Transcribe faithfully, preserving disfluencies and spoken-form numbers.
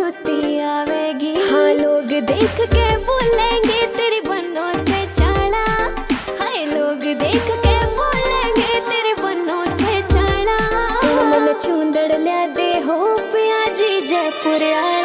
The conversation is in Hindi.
गुत्ती आवेगी। हाँ लोग देख के बोलेंगे तेरी बन्नों से चाला। हाय लोग देख के बोलेंगे तेरी बन्नों से चाला। सुन मन चूंदड़ लिया दे हो पिया जी जयपुर आ